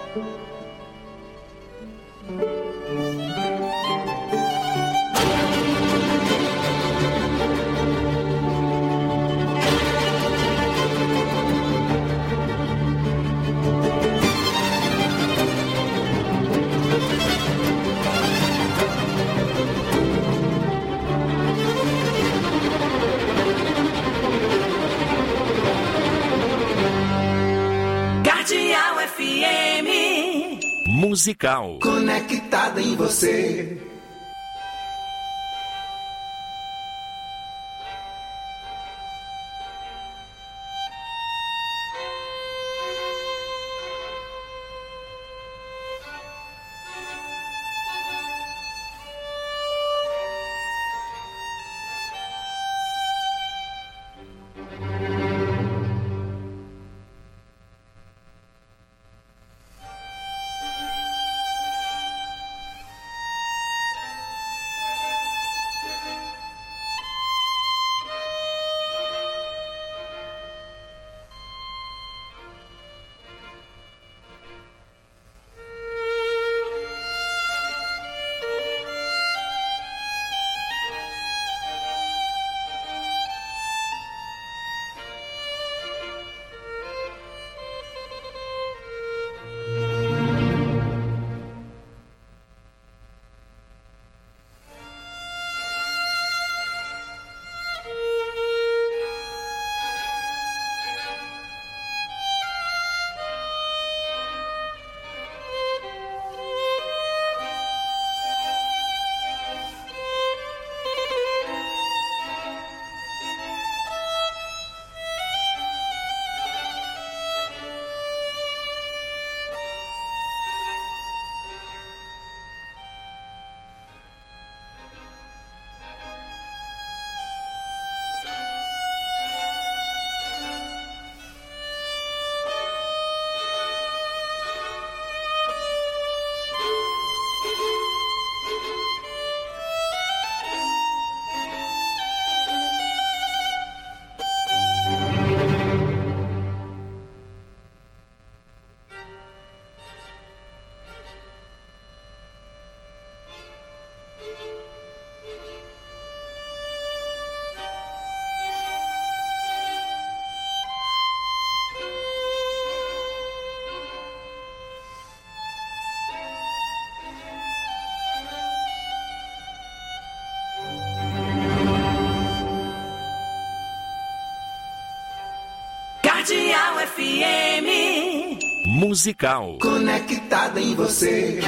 Musical. Conectada em você. Cardeal FM. Musical. Conectada em você.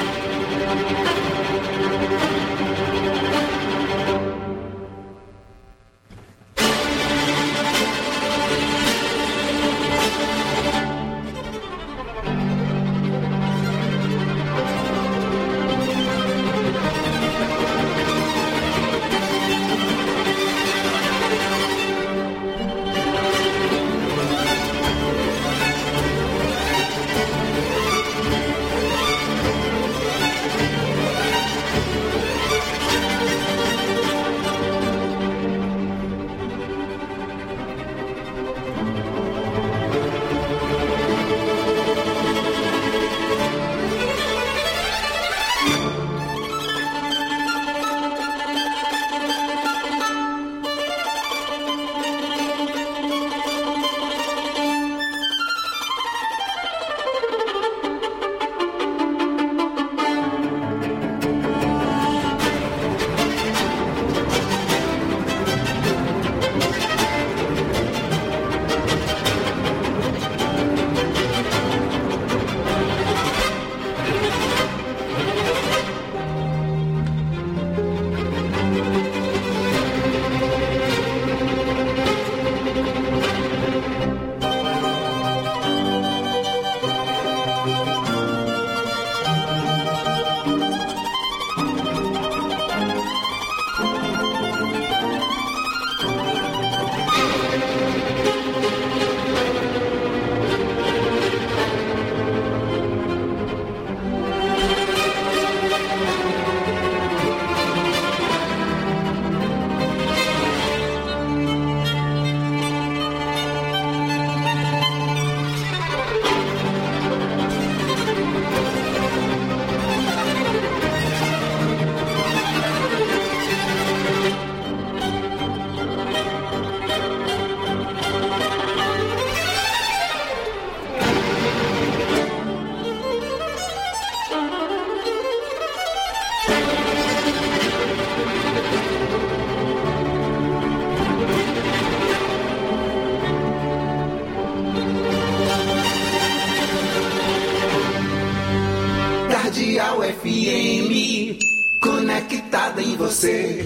Radial FM, conectada em você.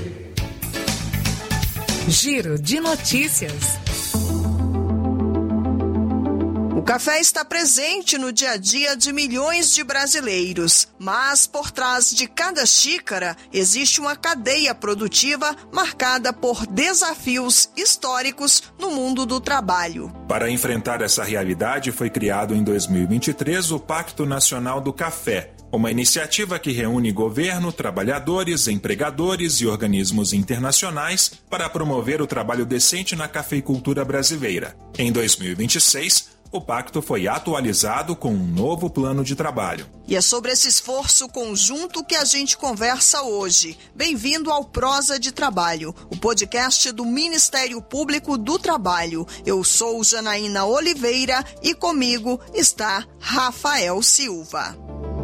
Giro de notícias. O café está presente no dia a dia de milhões de brasileiros, mas por trás de cada xícara existe uma cadeia produtiva marcada por desafios históricos no mundo do trabalho. Para enfrentar essa realidade, foi criado em 2023 o Pacto Nacional do Café, uma iniciativa que reúne governo, trabalhadores, empregadores e organismos internacionais para promover o trabalho decente na cafeicultura brasileira. Em 2026, o pacto foi atualizado com um novo plano de trabalho. E é sobre esse esforço conjunto que a gente conversa hoje. Bem-vindo ao Prosa de Trabalho, o podcast do Ministério Público do Trabalho. Eu sou Janaína Oliveira e comigo está Rafael Silva.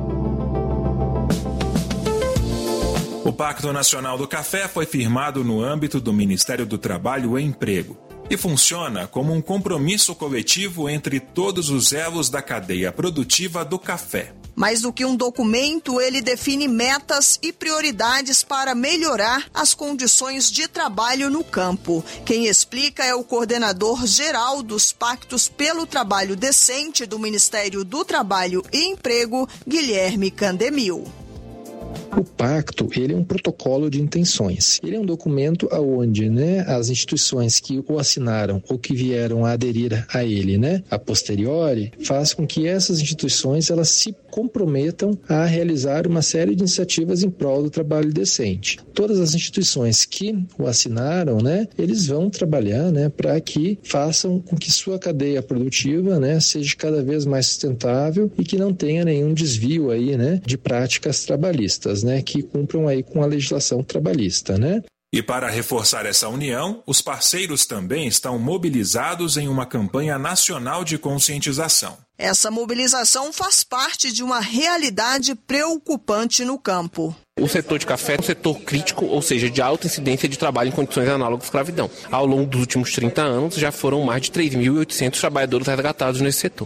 O Pacto Nacional do Café foi firmado no âmbito do Ministério do Trabalho e Emprego e funciona como um compromisso coletivo entre todos os elos da cadeia produtiva do café. Mais do que um documento, ele define metas e prioridades para melhorar as condições de trabalho no campo. Quem explica é o coordenador geral dos Pactos pelo Trabalho Decente do Ministério do Trabalho e Emprego, Guilherme Candemil. O pacto, ele é um protocolo de intenções. Ele é um documento onde, as instituições que o assinaram ou que vieram a aderir a ele, a posteriori, faz com que essas instituições elas se comprometam a realizar uma série de iniciativas em prol do trabalho decente. Todas as instituições que o assinaram, eles vão trabalhar, para que façam com que sua cadeia produtiva, seja cada vez mais sustentável e que não tenha nenhum desvio aí, de práticas trabalhistas, que cumpram aí com a legislação trabalhista, E para reforçar essa união, os parceiros também estão mobilizados em uma campanha nacional de conscientização. Essa mobilização faz parte de uma realidade preocupante no campo. O setor de café é um setor crítico, ou seja, de alta incidência de trabalho em condições análogas à escravidão. Ao longo dos últimos 30 anos, já foram mais de 3.800 trabalhadores resgatados nesse setor.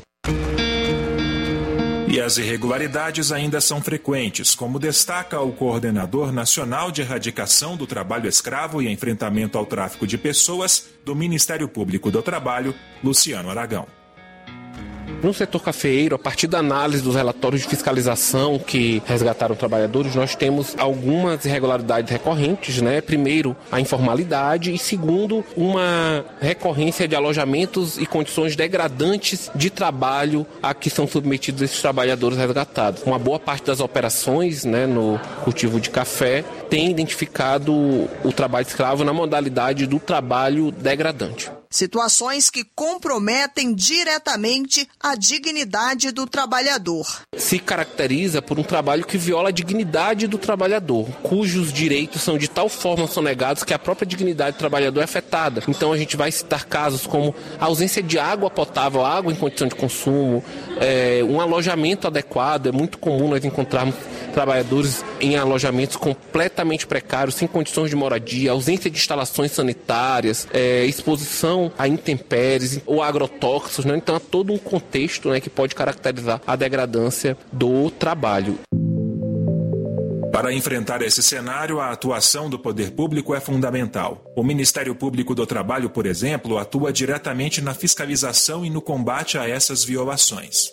E as irregularidades ainda são frequentes, como destaca o coordenador nacional de erradicação do trabalho escravo e enfrentamento ao tráfico de pessoas do Ministério Público do Trabalho, Luciano Aragão. No setor cafeeiro, a partir da análise dos relatórios de fiscalização que resgataram trabalhadores, nós temos algumas irregularidades recorrentes, Primeiro, a informalidade e segundo, uma recorrência de alojamentos e condições degradantes de trabalho a que são submetidos esses trabalhadores resgatados. Uma boa parte das operações, no cultivo de café tem identificado o trabalho escravo na modalidade do trabalho degradante. Situações que comprometem diretamente a dignidade do trabalhador. Se caracteriza por um trabalho que viola a dignidade do trabalhador, cujos direitos são de tal forma sonegados que a própria dignidade do trabalhador é afetada. Então a gente vai citar casos como a ausência de água potável, água em condição de consumo, um alojamento adequado. É muito comum nós encontrarmos trabalhadores em alojamentos completamente precários, sem condições de moradia, ausência de instalações sanitárias, exposição a intempéries ou agrotóxicos, Então há todo um contexto que pode caracterizar a degradância do trabalho. Para enfrentar esse cenário, a atuação do poder público é fundamental. O Ministério Público do Trabalho, por exemplo, atua diretamente na fiscalização e no combate a essas violações.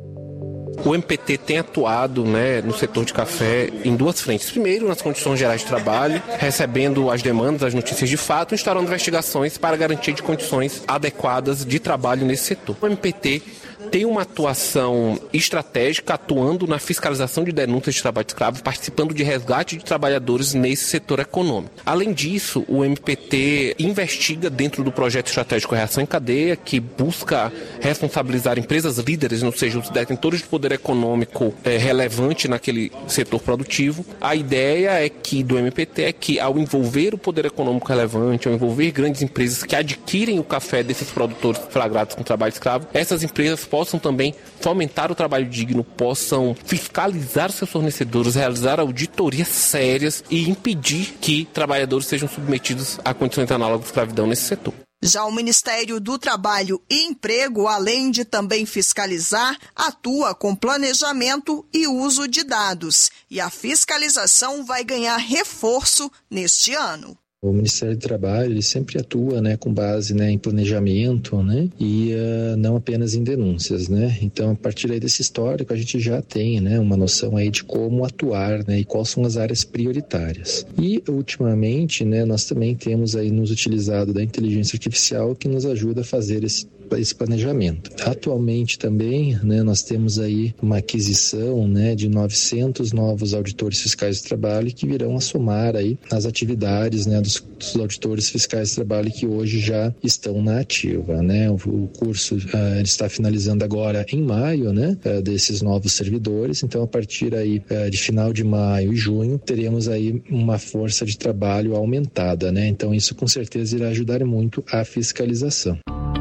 O MPT tem atuado no setor de café em duas frentes. Primeiro, nas condições gerais de trabalho, recebendo as demandas, as notícias de fato, instaurando investigações para garantia de condições adequadas de trabalho nesse setor. O MPT tem uma atuação estratégica, atuando na fiscalização de denúncias de trabalho escravo, participando de resgate de trabalhadores nesse setor econômico. Além disso, o MPT investiga dentro do projeto estratégico Reação em Cadeia, que busca responsabilizar empresas líderes, ou seja, os detentores de poder econômico relevante naquele setor produtivo. A ideia do MPT é que, ao envolver o poder econômico relevante, ao envolver grandes empresas que adquirem o café desses produtores flagrados com trabalho escravo, essas empresas possam também fomentar o trabalho digno, possam fiscalizar seus fornecedores, realizar auditorias sérias e impedir que trabalhadores sejam submetidos a condições análogas de escravidão nesse setor. Já o Ministério do Trabalho e Emprego, além de também fiscalizar, atua com planejamento e uso de dados. E a fiscalização vai ganhar reforço neste ano. O Ministério do Trabalho ele sempre atua, com base, em planejamento, e não apenas em denúncias, Então, a partir aí desse histórico, a gente já tem, uma noção aí de como atuar, e quais são as áreas prioritárias. E, ultimamente, nós também temos aí nos utilizado da inteligência artificial que nos ajuda a fazer esse planejamento. Atualmente também, nós temos aí uma aquisição, de 900 novos auditores fiscais do trabalho que virão a somar aí nas atividades, dos auditores fiscais do trabalho que hoje já estão na ativa, O curso está finalizando agora em maio, desses novos servidores. Então, a partir aí de final de maio e junho, teremos aí uma força de trabalho aumentada, Então, isso com certeza irá ajudar muito a fiscalização.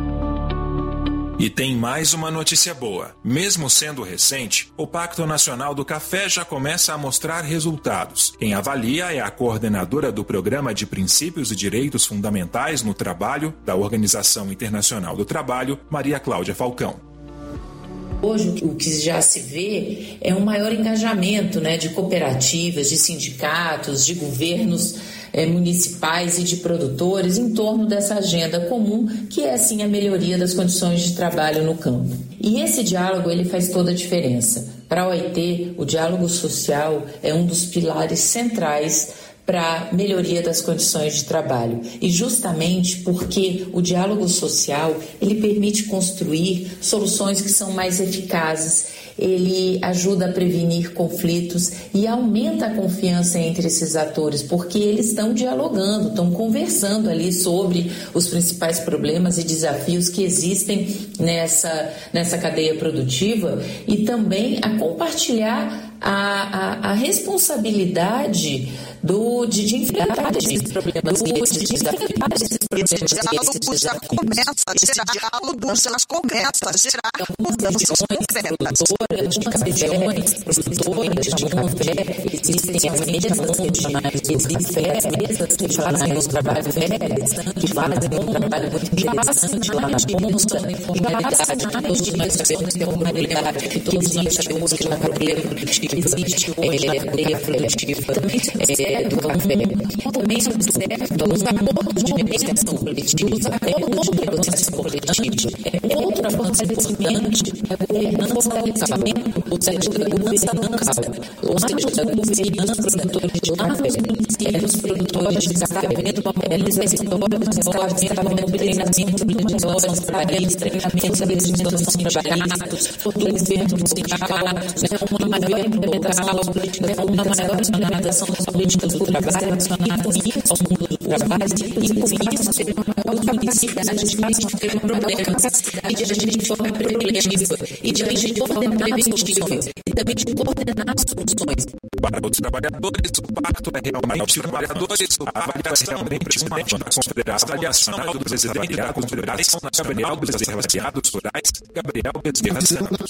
E tem mais uma notícia boa. Mesmo sendo recente, o Pacto Nacional do Café já começa a mostrar resultados. Quem avalia é a coordenadora do Programa de Princípios e Direitos Fundamentais no Trabalho da Organização Internacional do Trabalho, Maria Cláudia Falcão. Hoje, o que já se vê é um maior engajamento, de cooperativas, de sindicatos, de governos municipais e de produtores em torno dessa agenda comum, que é, sim, a melhoria das condições de trabalho no campo. E esse diálogo, ele faz toda a diferença. Para a OIT, o diálogo social é um dos pilares centrais para a melhoria das condições de trabalho. E justamente porque o diálogo social, ele permite construir soluções que são mais eficazes, ele ajuda a prevenir conflitos e aumenta a confiança entre esses atores, porque eles estão dialogando, estão conversando ali sobre os principais problemas e desafios que existem nessa cadeia produtiva e também a compartilhar a responsabilidade de enfrentar esses problemas e esses desafios. Esse diálogo já começa a gerar mudanças concretas. Existem as mesas regionais, existem mesas que fazem os trabalhos que fazem um trabalho muito interessante lá nas pontas, os dimensões de humanidade, que todos nós sabemos que na cadeia produtiva existe a cadeia produtiva do café. Também se observa os acordos de negociação coletiva, os acordos de negociação coletiva, outro avanço importante é a governança local, ou seja, a governança local. Os produtores de lá, os produtores de café, eles estavam no treinamento de negócios para eles, treinamentos de trabalhados, fortalecimento dos sindicatos, uma maior implementação das políticas, uma maior implementação das políticas do trabalho, ao mundo do trabalho, e com isso ter uma maior capacidade de ter problemas, e de agir de forma preventiva, e de agir de forma preventiva, e também de coordenar as soluções. Para os trabalhadores, o pacto é realmente os trabalhadores, a avaliação é impressionante, considerar a avaliação do presidente, a consideração nacional dos associados rurais, Gabriel Bezerra.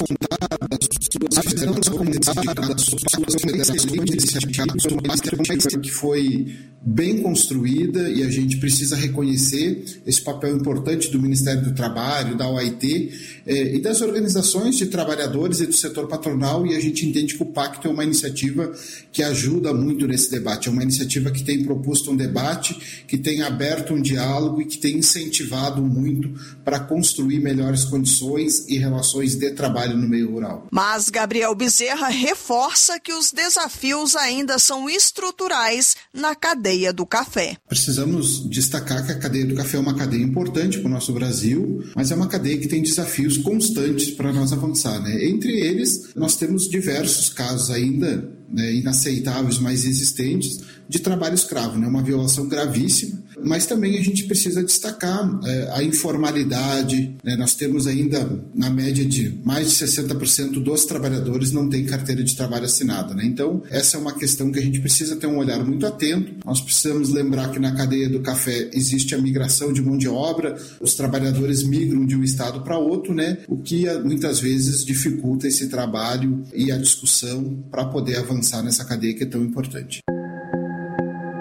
Que foi bem construída e a gente precisa reconhecer esse papel importante do Ministério do Trabalho, da OIT e das organizações de trabalhadores e do setor patronal, e a gente entende que o Pacto é uma iniciativa que ajuda muito nesse debate, é uma iniciativa que tem proposto um debate, que tem aberto um diálogo e que tem incentivado muito para construir melhores condições e relações de trabalho no meio rural. Mas Gabriel Bezerra reforça que os desafios ainda são estruturais na cadeia do café. Precisamos destacar que a cadeia do café é uma cadeia importante para o nosso Brasil, mas é uma cadeia que tem desafios constantes para nós avançar, Entre eles, nós temos diversos casos ainda inaceitáveis, mas existentes, de trabalho escravo, uma violação gravíssima, mas também a gente precisa destacar a informalidade, nós temos ainda, na média de mais de 60% dos trabalhadores não têm carteira de trabalho assinada, Então, essa é uma questão que a gente precisa ter um olhar muito atento. Nós precisamos lembrar que na cadeia do café existe a migração de mão de obra, os trabalhadores migram de um estado para outro, o que muitas vezes dificulta esse trabalho e a discussão para poder avançar nessa cadeia que é tão importante.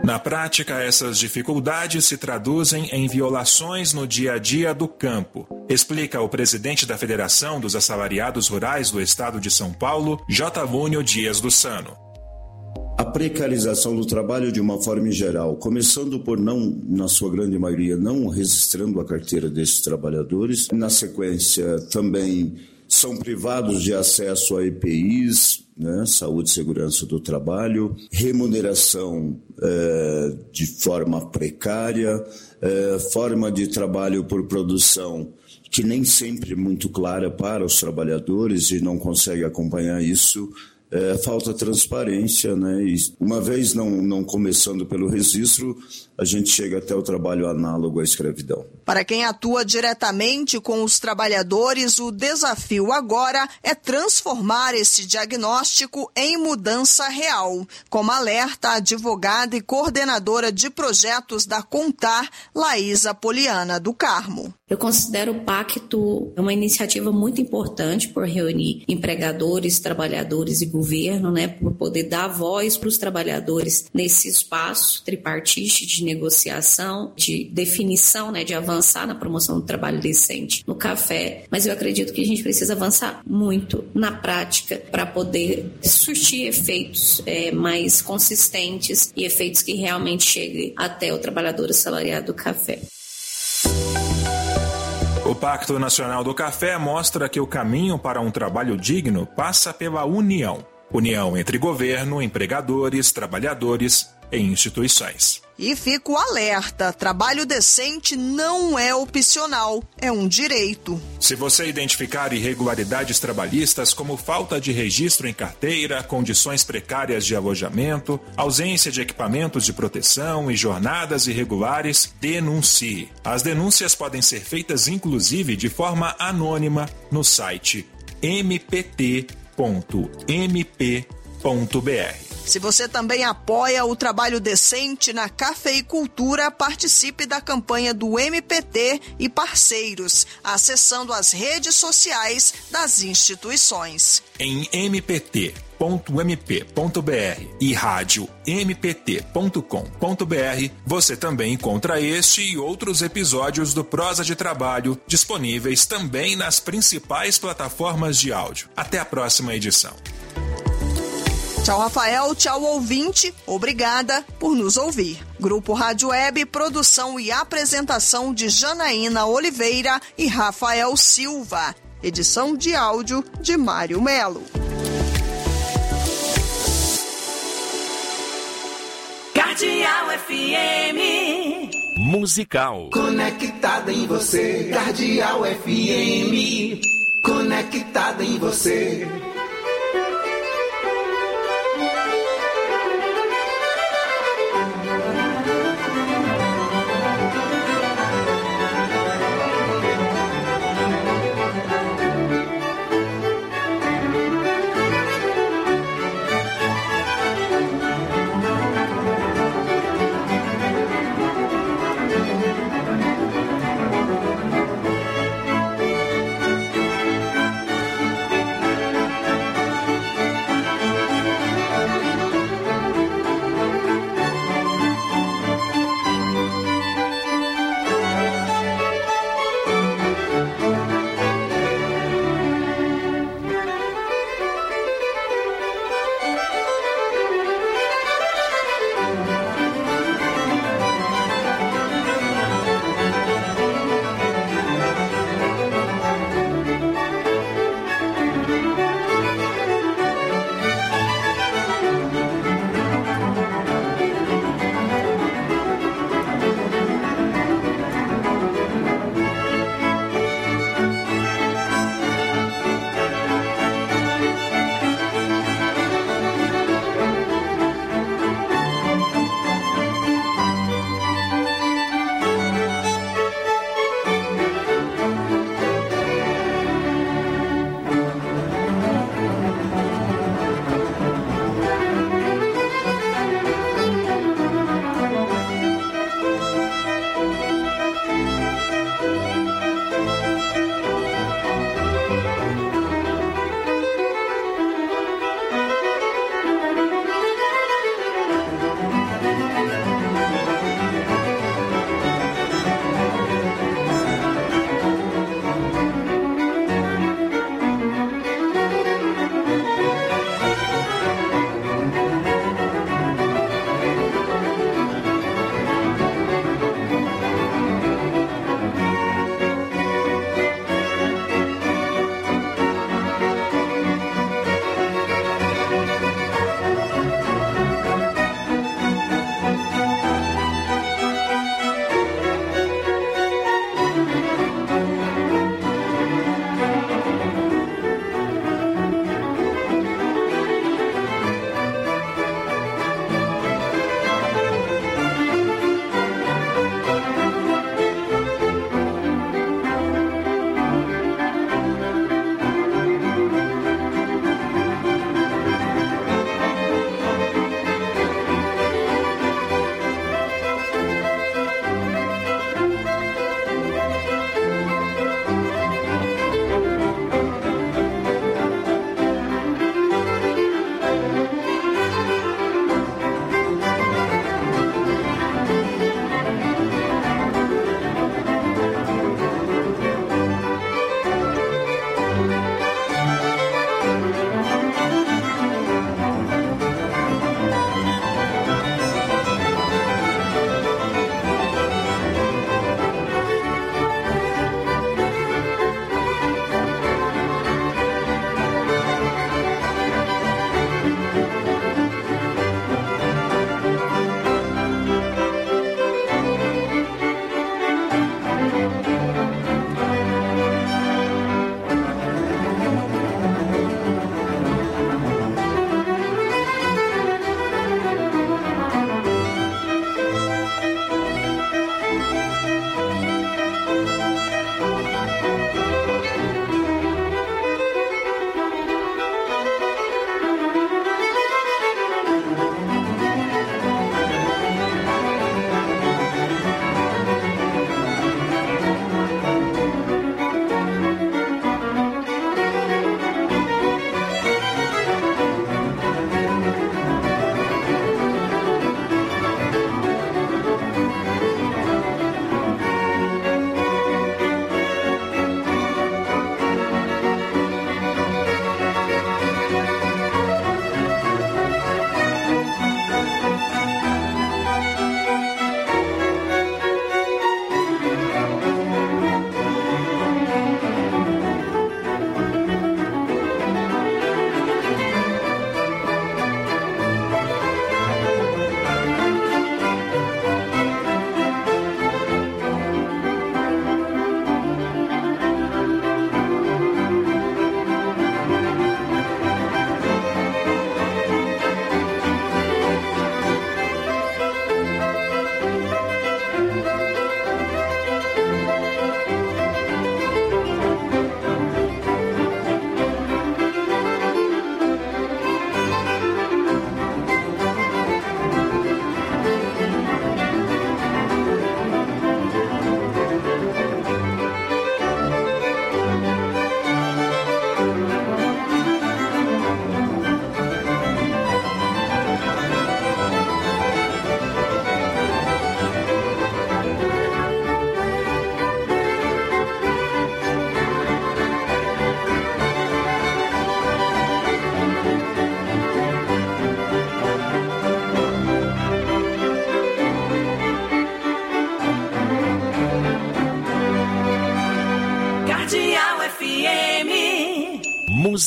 Na prática, essas dificuldades se traduzem em violações no dia a dia do campo, explica o presidente da Federação dos Assalariados Rurais do Estado de São Paulo, J. Vúnio Dias do Sano. A precarização do trabalho de uma forma geral, começando por não, na sua grande maioria, não registrando a carteira desses trabalhadores. Na sequência, também são privados de acesso a EPIs, né, saúde e segurança do trabalho, remuneração de forma precária, forma de trabalho por produção que nem sempre é muito clara para os trabalhadores e não consegue acompanhar isso. Falta transparência, né? E uma vez não começando pelo registro, a gente chega até o trabalho análogo à escravidão. Para quem atua diretamente com os trabalhadores, o desafio agora é transformar esse diagnóstico em mudança real, como alerta a advogada e coordenadora de projetos da Contar, Laísa Poliana do Carmo. Eu considero o pacto uma iniciativa muito importante por reunir empregadores, trabalhadores e governo, né, por poder dar voz para os trabalhadores nesse espaço tripartite de negociação, de definição, né, de avançar na promoção do trabalho decente no café. Mas eu acredito que a gente precisa avançar muito na prática para poder surtir efeitos mais consistentes e efeitos que realmente cheguem até o trabalhador assalariado do café. O Pacto Nacional do Café mostra que o caminho para um trabalho digno passa pela união. União entre governo, empregadores, trabalhadores e instituições. E fica o alerta, trabalho decente não é opcional, é um direito. Se você identificar irregularidades trabalhistas como falta de registro em carteira, condições precárias de alojamento, ausência de equipamentos de proteção e jornadas irregulares, denuncie. As denúncias podem ser feitas inclusive de forma anônima no site mpt.mp.br. Se você também apoia o trabalho decente na cafeicultura, participe da campanha do MPT e parceiros, acessando as redes sociais das instituições. Em mpt.mp.br e rádio mpt.com.br, você também encontra este e outros episódios do Prosa de Trabalho, disponíveis também nas principais plataformas de áudio. Até a próxima edição. Tchau, Rafael. Tchau, ouvinte. Obrigada por nos ouvir. Grupo Rádio Web, produção e apresentação de Janaína Oliveira e Rafael Silva. Edição de áudio de Mário Melo. Cardeal FM Musical. Conectada em você, Cardeal FM. Conectada em você.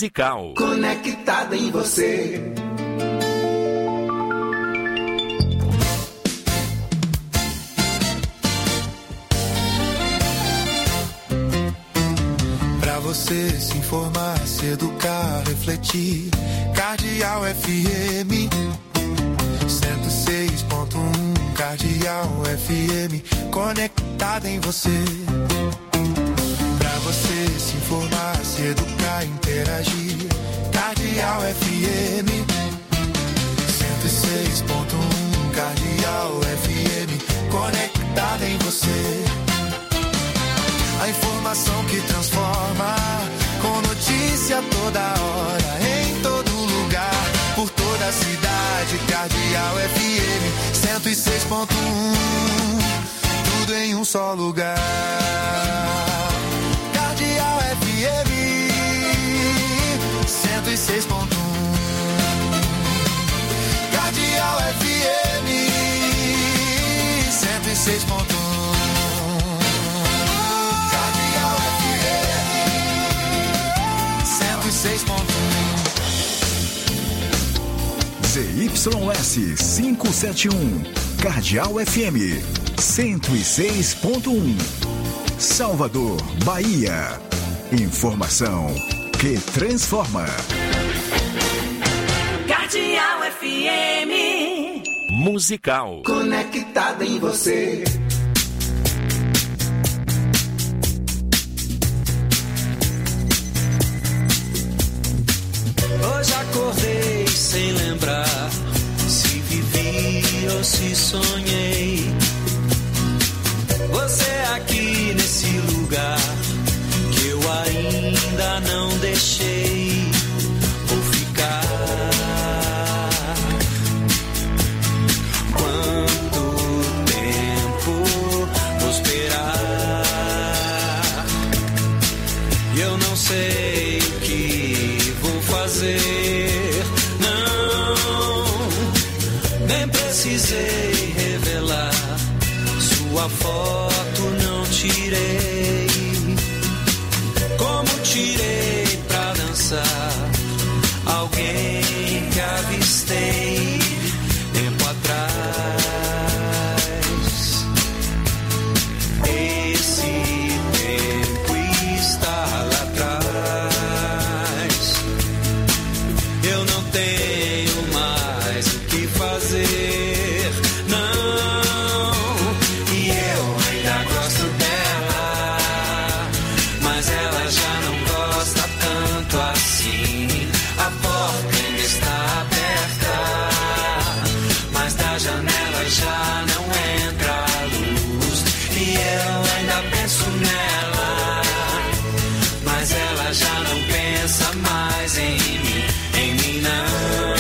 musical. Conectada em você. Pra você se informar, se educar, refletir. Cardeal FM 106.1. Cardeal FM, conectada em você. Pra você se informar, se educar, interagir. Cardeal FM 106.1. Cardeal FM, conectada em você. A informação que transforma, com notícia toda hora, em todo lugar, por toda a cidade. Cardeal FM 106.1, tudo em um só lugar. Cardeal FM 106.1. Cardeal FM 106.1. ZYS 571, Cardeal FM 106.1, Salvador, Bahia. Informação que transforma. Cardeal FM musical. Conectada em você. Hoje acordei sem lembrar se vivi ou se sonhei. Você aqui nesse lugar que eu ainda não deixei. Vou ficar. Quanto tempo vou esperar? Eu não sei o que vou fazer. Não, nem precisei revelar. Sua foto não tirei. Como tirei pra dançar alguém que avistei tempo atrás. Esse tempo está lá atrás. Eu não tenho mais o que fazer, não. E eu ainda gosto dela, mas ela já não gosta tanto assim. A porta ainda está aberta, mas da janela já não entra a luz. E eu ainda penso nela, mas ela já não pensa mais em mim não.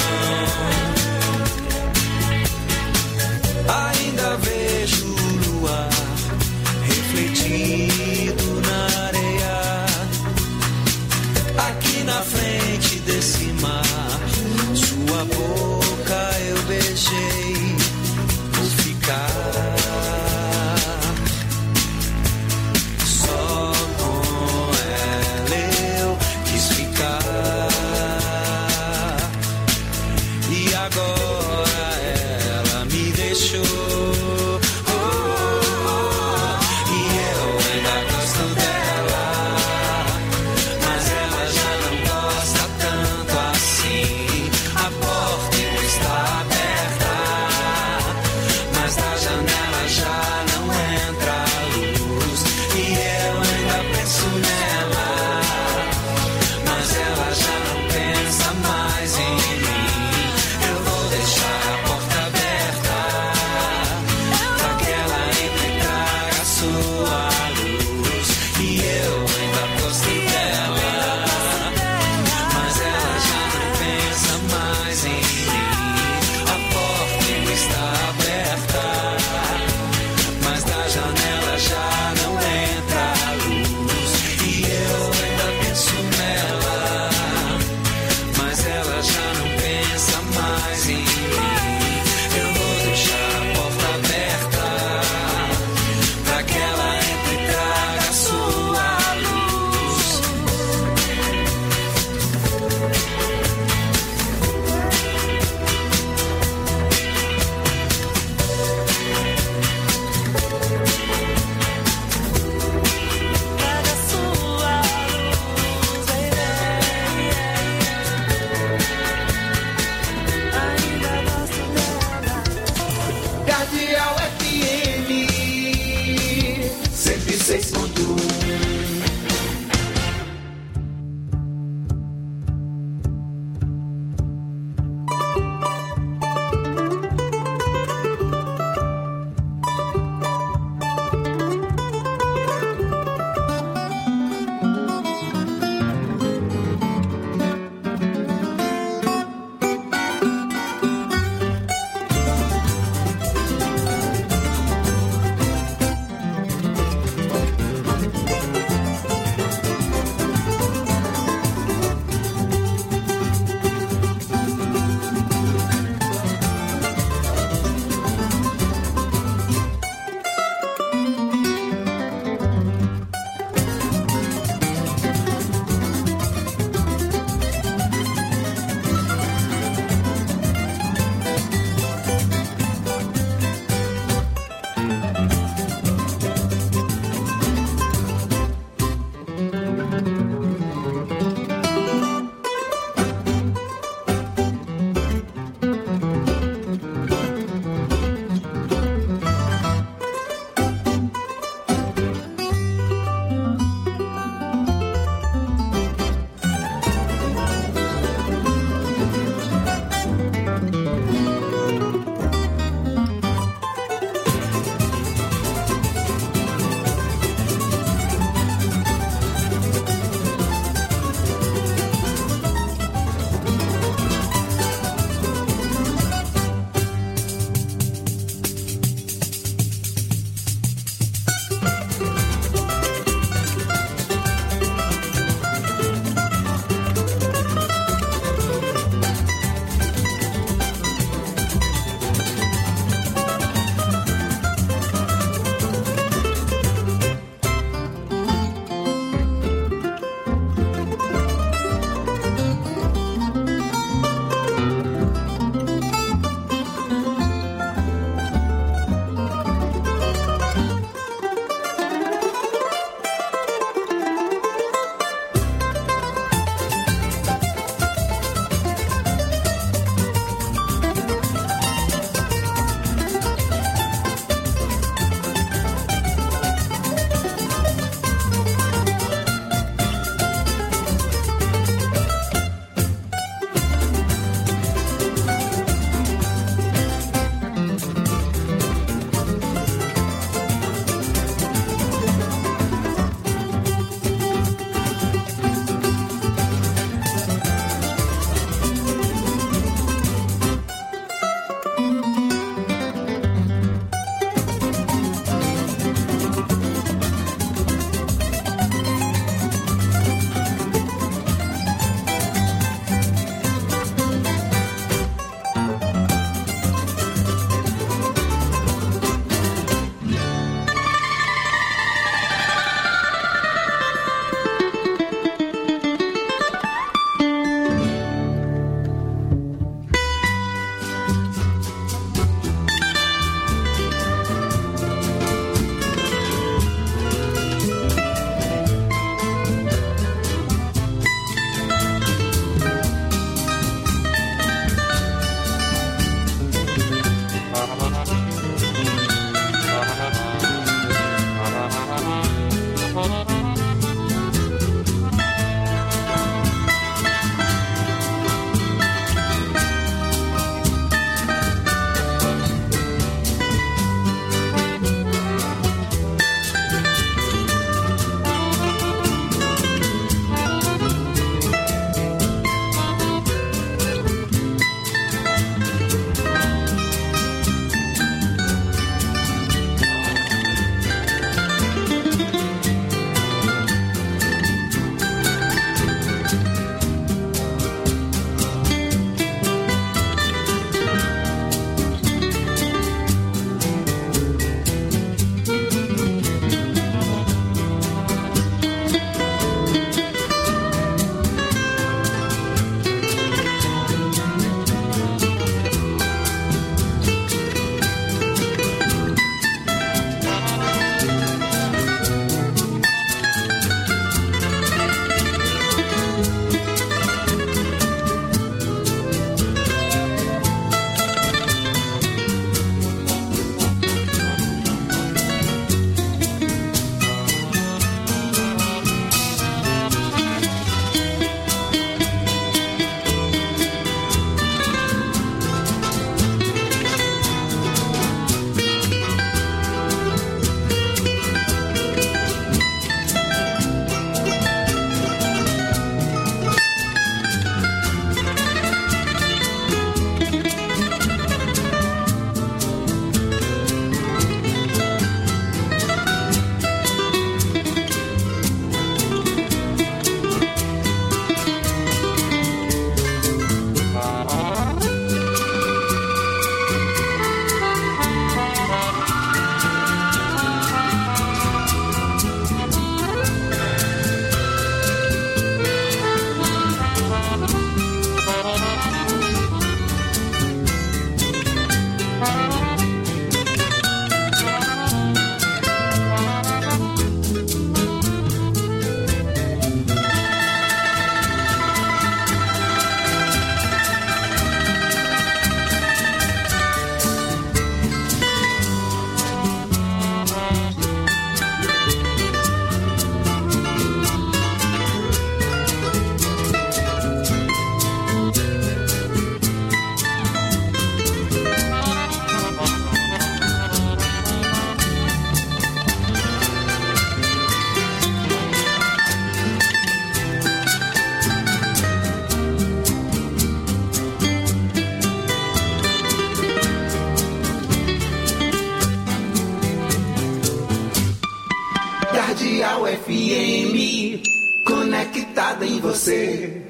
Cardeal FM, conectada em você.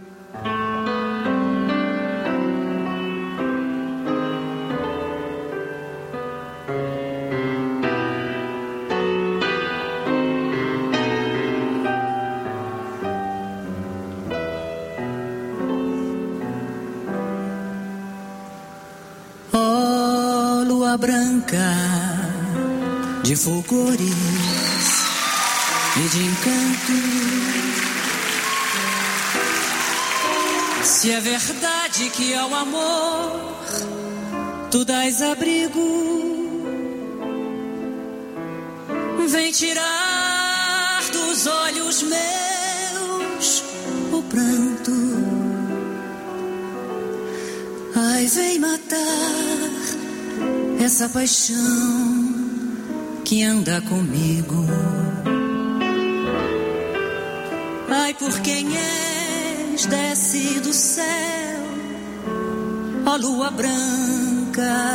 Oh, lua branca de fulgores e de encanto, se é verdade que ao amor tu dás abrigo, vem tirar dos olhos meus o pranto. Ai, vem matar essa paixão que anda comigo. Ai, por quem és, desce do céu, ó lua branca,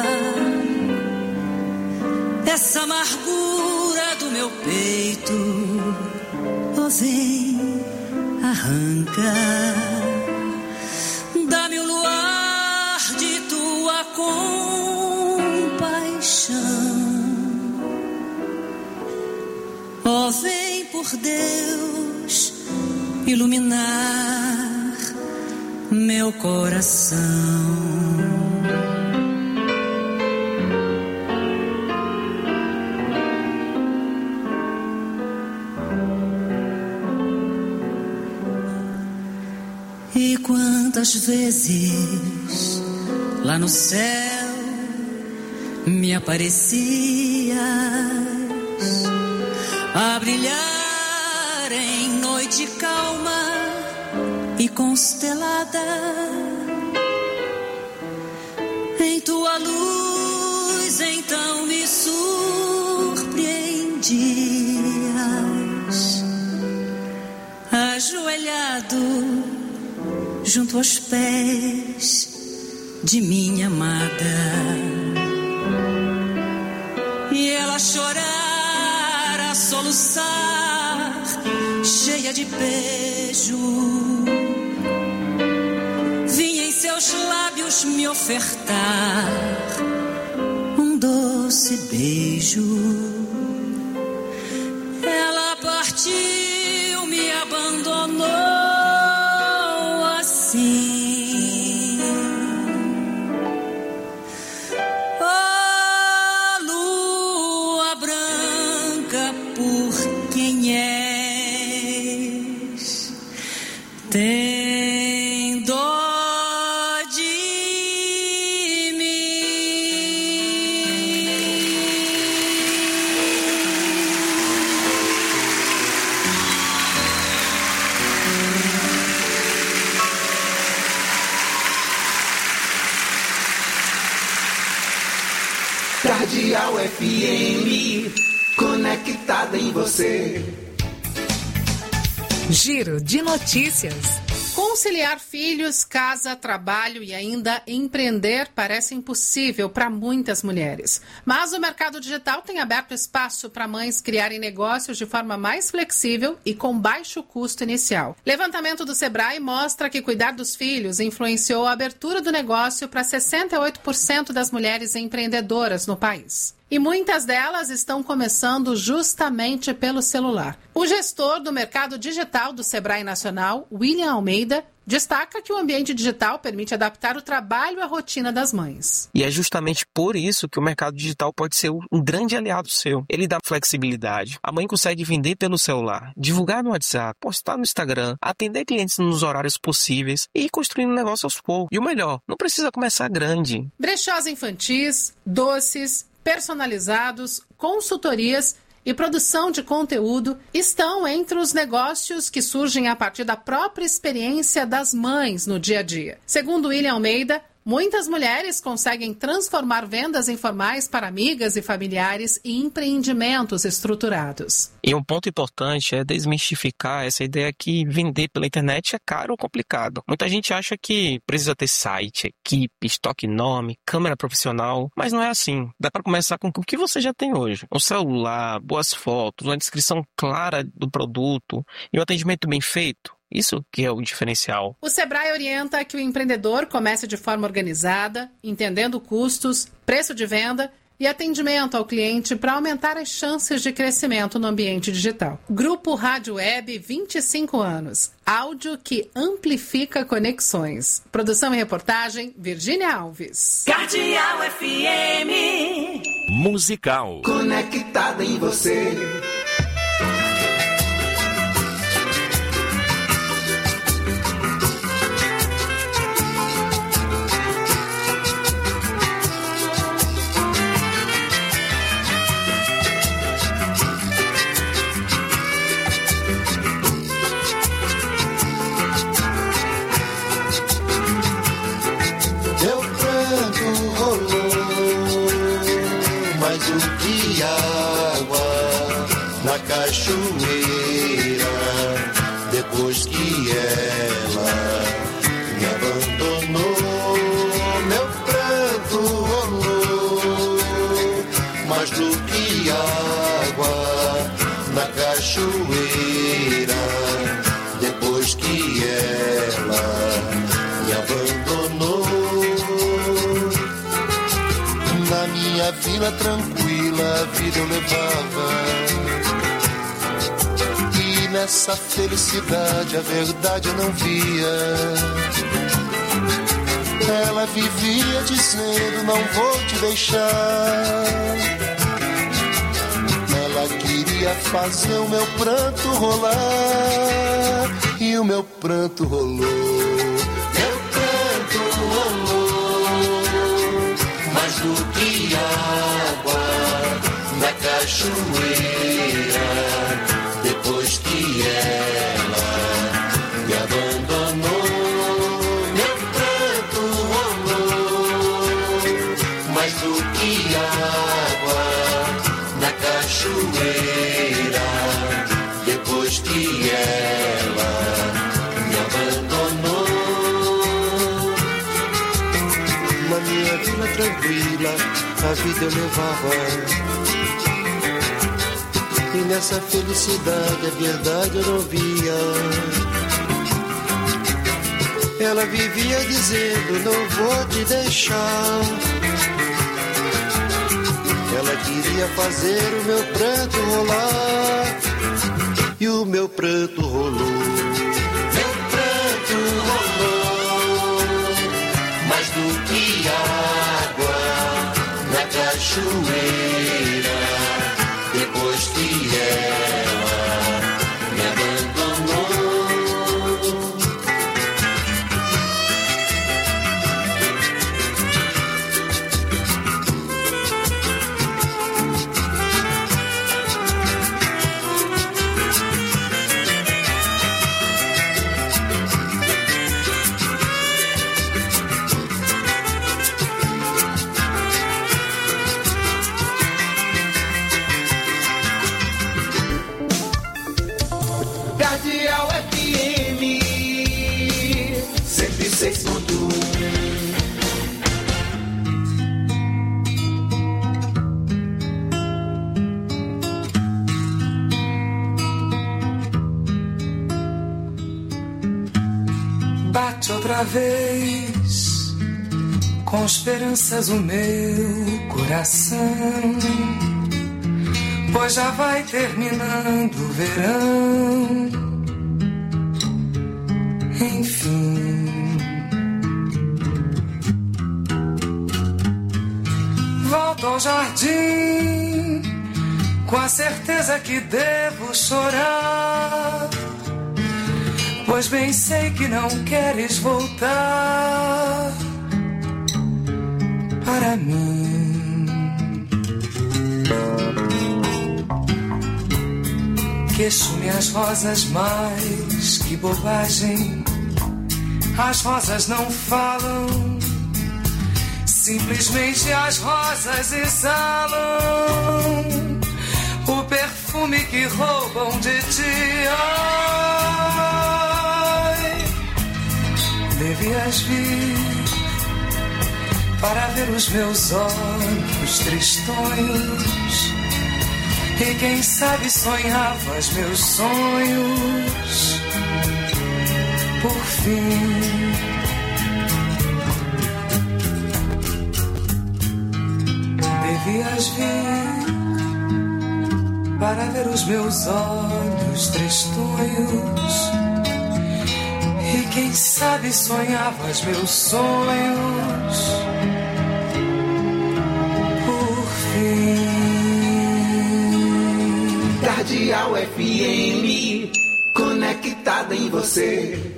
essa amargura do meu peito, ó vem, arranca, dá-me o luar de tua compaixão. Ó, vem por Deus iluminar meu coração. E quantas vezes lá no céu me aparecias a brilhar em noite calma e constelada. Em tua luz então me surpreendias, ajoelhado junto aos pés de minha amada, e ela chorar, a soluçar, cheia de beijo, vinha em seus lábios me ofertar um doce beijo. Ela partiu, me abandonou assim. Oh, lua branca, por quem és, tem dó de mim. Cardeal FM, conectada em você. Giro de notícias. Conciliar filhos, casa, trabalho e ainda empreender parece impossível para muitas mulheres. Mas o mercado digital tem aberto espaço para mães criarem negócios de forma mais flexível e com baixo custo inicial. Levantamento do Sebrae mostra que cuidar dos filhos influenciou a abertura do negócio para 68% das mulheres empreendedoras no país. E muitas delas estão começando justamente pelo celular. O gestor do mercado digital do Sebrae Nacional, William Almeida, destaca que o ambiente digital permite adaptar o trabalho à rotina das mães. E é justamente por isso que o mercado digital pode ser um grande aliado seu. Ele dá flexibilidade. A mãe consegue vender pelo celular, divulgar no WhatsApp, postar no Instagram, atender clientes nos horários possíveis e ir construindo um negócio aos poucos. E o melhor, não precisa começar grande. Brechós infantis, doces, personalizados, consultorias e produção de conteúdo estão entre os negócios que surgem a partir da própria experiência das mães no dia a dia. Segundo William Almeida, Muitas mulheres conseguem transformar vendas informais para amigas e familiares em empreendimentos estruturados. E um ponto importante é desmistificar essa ideia que vender pela internet é caro ou complicado. Muita gente acha que precisa ter site, equipe, estoque enorme, câmera profissional, mas não é assim. Dá para começar com o que você já tem hoje. Um celular, boas fotos, uma descrição clara do produto e um atendimento bem feito. Isso que é o diferencial. O Sebrae orienta que o empreendedor comece de forma organizada, entendendo custos, preço de venda e atendimento ao cliente para aumentar as chances de crescimento no ambiente digital. Grupo Rádio Web, 25 anos. Áudio que amplifica conexões. Produção e reportagem, Virgínia Alves. Cardeal FM. Musical. Conectada em você. Cachoeira, depois que ela me abandonou, meu pranto rolou, mais do que água na cachoeira, depois que ela me abandonou. Na minha vila tranquila a vida eu levava, nessa felicidade a verdade eu não via. Ela vivia dizendo não vou te deixar. Ela queria fazer o meu pranto rolar, e o meu pranto rolou. Meu pranto rolou, mais do que água na cachoeira, depois que ela me abandonou. Meu pranto rolou, mais do que água na cachoeira, depois que ela me abandonou. Na minha vila tranquila a vida eu levava, e nessa felicidade a verdade eu não via. Ela vivia dizendo não vou te deixar. Ela queria fazer o meu pranto rolar, e o meu pranto rolou. Meu pranto rolou, mais do que água na cachoeira, depois que ela me abandonou. Bate outra vez com esperanças o meu coração, pois já vai terminando o verão. Enfim, volto ao jardim com a certeza que devo chorar, pois bem sei que não queres voltar para mim. Queixo-me as rosas, mas que bobagem. As rosas não falam, Simplesmente as rosas exalam o perfume que roubam de ti. Ai, devias vir para ver os meus olhos tristonhos e quem sabe sonhavas meus sonhos por fim. Devias vir para ver os meus olhos tristonhos e quem sabe sonhavas meus sonhos por fim. Cardeal FM, conectada em você.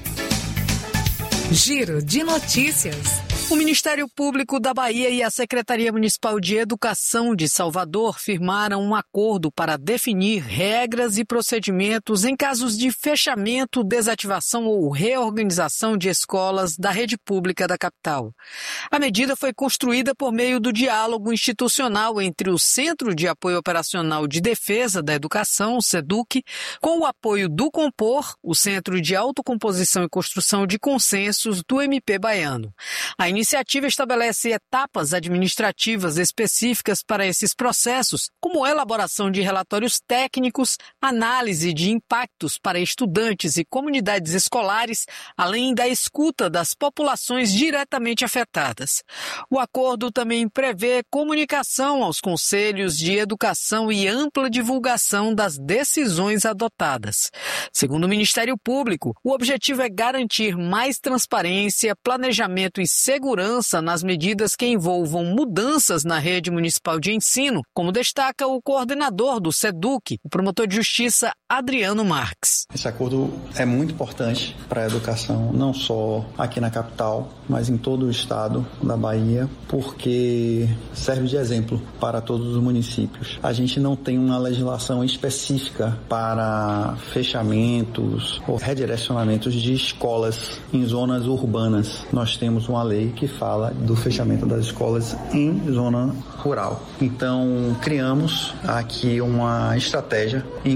Giro de notícias. O Ministério Público da Bahia e a Secretaria Municipal de Educação de Salvador firmaram um acordo para definir regras e procedimentos em casos de fechamento, desativação ou reorganização de escolas da rede pública da capital. A medida foi construída por meio do diálogo institucional entre o Centro de Apoio Operacional de Defesa da Educação, o SEDUC, com o apoio do Compor, o Centro de Autocomposição e Construção de Consensos do MP baiano. A iniciativa estabelece etapas administrativas específicas para esses processos, como elaboração de relatórios técnicos, análise de impactos para estudantes e comunidades escolares, além da escuta das populações diretamente afetadas. O acordo também prevê comunicação aos conselhos de educação e ampla divulgação das decisões adotadas. Segundo o Ministério Público, o objetivo é garantir mais transparência, planejamento e segurança nas medidas que envolvam mudanças na rede municipal de ensino, como destaca o coordenador do SEDUC, o promotor de justiça Adriano Marques. Esse acordo é muito importante para a educação, não só aqui na capital, mas em todo o estado da Bahia, porque serve de exemplo para todos os municípios. A gente não tem uma legislação específica para fechamentos ou redirecionamentos de escolas em zonas urbanas. Nós temos uma lei que fala do fechamento das escolas em zona rural. Então, criamos aqui uma estratégia em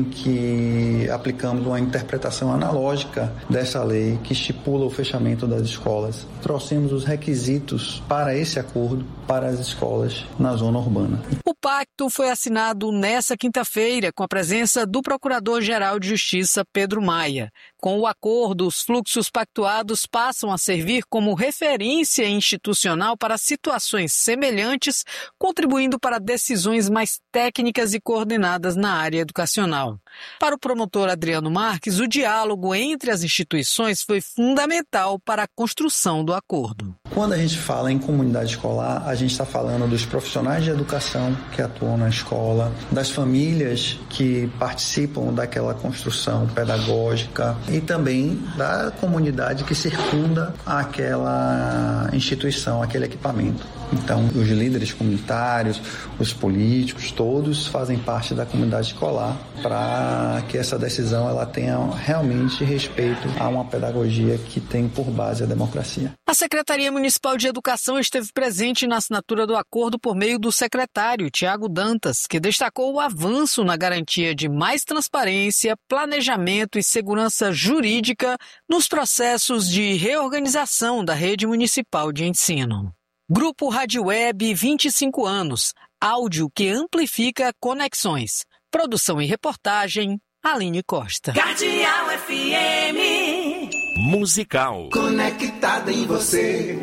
que aplicamos uma interpretação analógica dessa lei que estipula o fechamento das escolas. Trouxemos os requisitos para esse acordo para as escolas na zona urbana. O pacto foi assinado nesta quinta-feira com a presença do Procurador-Geral de Justiça, Pedro Maia. Com o acordo, os fluxos pactuados passam a servir como referência institucional para situações semelhantes, contribuindo para decisões mais técnicas e coordenadas na área educacional. Para o promotor Adriano Marques, o diálogo entre as instituições foi fundamental para a construção do acordo. Quando a gente fala em comunidade escolar, a gente está falando dos profissionais de educação que atuam na escola, das famílias que participam daquela construção pedagógica e também da comunidade que circunda aquela instituição, aquele equipamento. Então, os líderes comunitários, os políticos, todos fazem parte da comunidade escolar para que essa decisão ela tenha realmente respeito a uma pedagogia que tem por base a democracia. A Secretaria Municipal de Educação esteve presente na assinatura do acordo por meio do secretário Tiago Dantas, que destacou o avanço na garantia de mais transparência, planejamento e segurança jurídica nos processos de reorganização da rede municipal de ensino. Grupo Rádio Web 25 anos, áudio que amplifica conexões. Produção e reportagem, Aline Costa. Cardeal FM Musical. Conectada em você.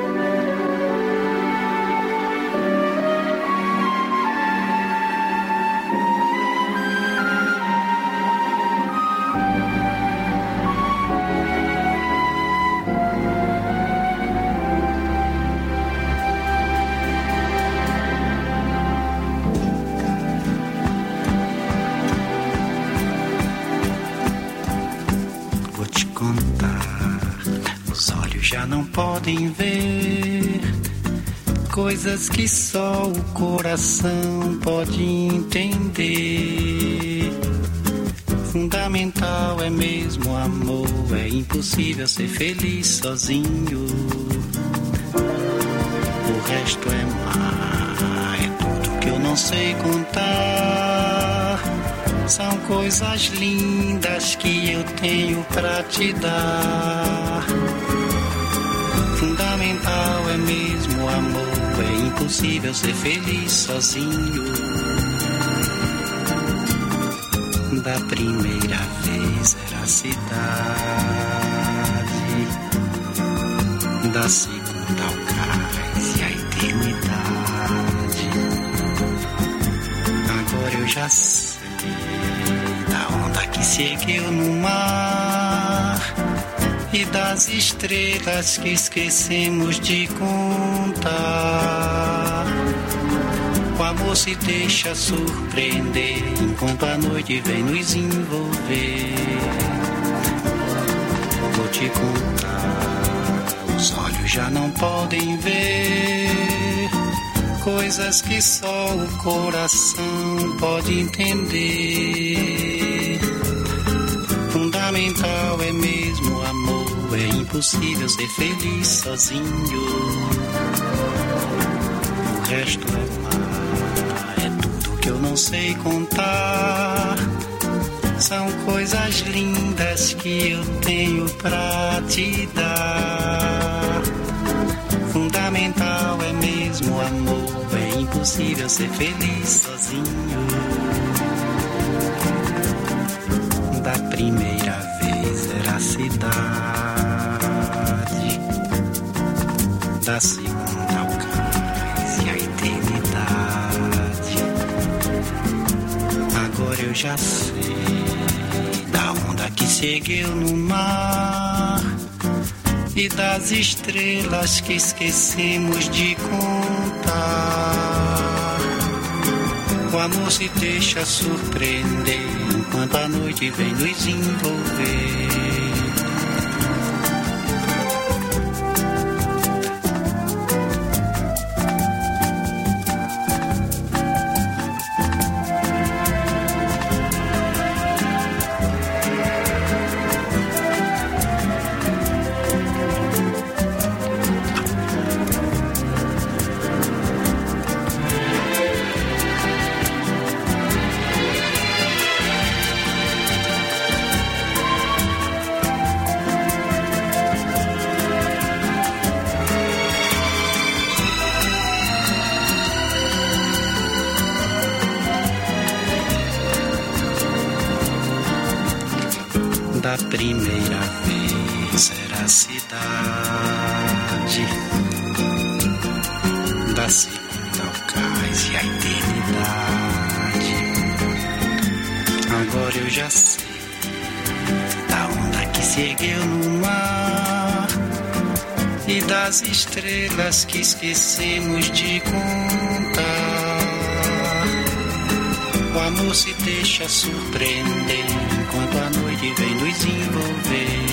Já não podem ver coisas que só o coração pode entender. Fundamental é mesmo o amor, é impossível ser feliz sozinho. resto é mar, é tudo que eu não sei contar. São coisas lindas que eu tenho pra te dar. Fundamental é mesmo o amor, é impossível ser feliz sozinho. Da primeira vez era a cidade, da segunda ao cais e a eternidade. Agora eu já sei da onda que se ergueu no mar e das estrelas que esquecemos de contar. O amor se deixa surpreender enquanto a noite vem nos envolver. Vou te contar, os olhos já não podem ver coisas que só o coração pode entender. Fundamental é mesmo o amor, é impossível ser feliz sozinho. O resto é mar, é tudo que eu não sei contar. São coisas lindas que eu tenho pra te dar. Fundamental é mesmo o amor, é impossível ser feliz sozinho. Da primeira vez era a cidade, da segunda ao cais e a eternidade. Agora eu já sei da onda que se ergueu no mar e das estrelas que esquecemos de contar. O amor se deixa surpreender enquanto a noite vem nos envolver. Da primeira vez era a cidade, da segunda ao cais e a eternidade. Agora eu já sei da onda que se ergueu no mar e das estrelas que esquecemos de contar. O amor se deixa surpreender enquanto a noite vem nos envolver.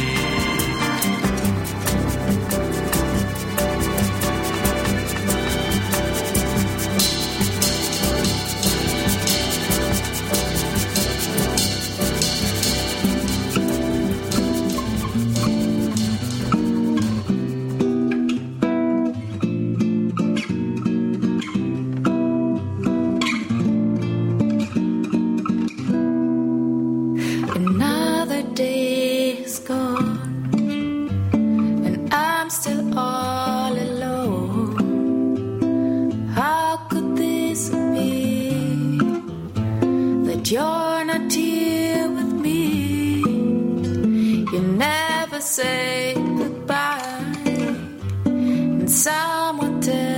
Say goodbye, and someone tell